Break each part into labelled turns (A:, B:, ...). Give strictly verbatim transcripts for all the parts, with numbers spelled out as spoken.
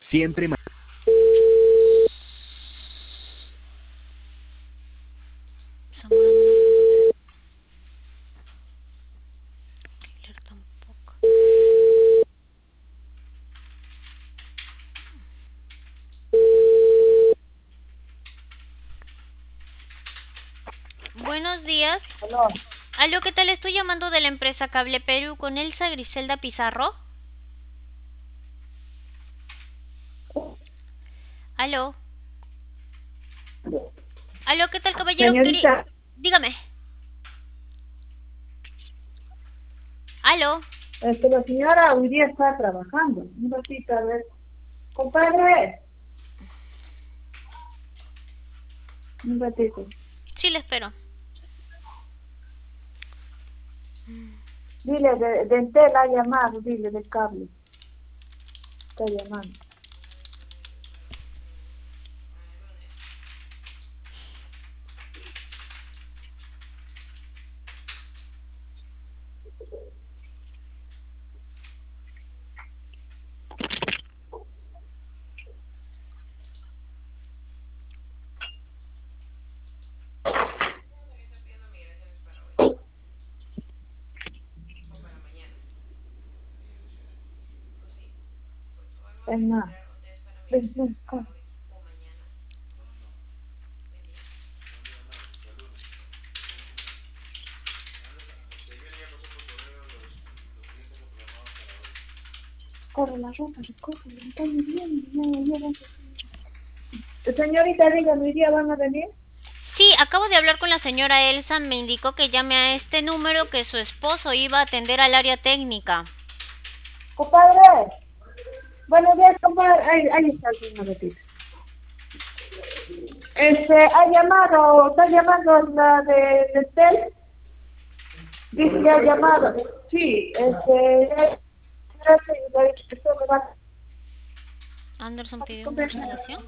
A: Siempre ma-
B: Zamora no nos contesta. Killer tampoco. Buenos días.
C: Aló,
B: Aló, ¿qué tal? Estoy llamando de la empresa Cable Perú con Elsa Griselda Pizarro. Aló. Aló, ¿qué tal, caballero? Querí...
C: señorita,
B: Dígame. Aló.
C: este, la señora hoy día está trabajando. Un ratito, a ver. Compadre, un ratito.
B: Sí, le espero.
C: Dile, de, de Entel ha llamado, dile, del cable. Está llamando. Es más, ven, ven, corre. Corre la ropa, recógela, está lloviendo, ya, ya va a ser. Señorita, dígame, ¿hoy día van a venir?
B: Sí, acabo de hablar con la señora Elsa. Me indicó que llame a este número que su esposo iba a atender al área técnica.
C: Compadre, buenos días, compadre. Ahí, ahí está el señorita. Este, ha llamado, está llamando la de, de Entel. Dice que ha llamado. Sí, este, gracias, esto me va
B: Anderson
C: a
B: pidió una
C: comer.
B: instalación.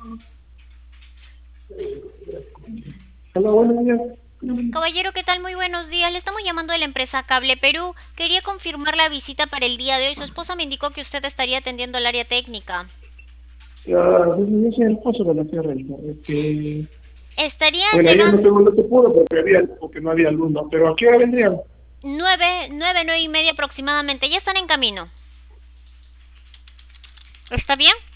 C: Hola, buenos días.
B: Caballero, ¿qué tal? Muy buenos días. Le estamos llamando de la empresa Cable Perú. Quería confirmar la visita para el día de hoy. Su esposa me indicó que usted estaría atendiendo el área técnica.
C: Ya, yo soy el esposo de la tierra. Este,
B: Estaría
C: bueno, ayer no
B: llegando
C: se, no se pudo porque, había, porque no había luz, ¿no? Pero ¿a qué hora vendrían?
B: nueve, nueve, nueve y media aproximadamente. Ya están en camino. ¿Está bien?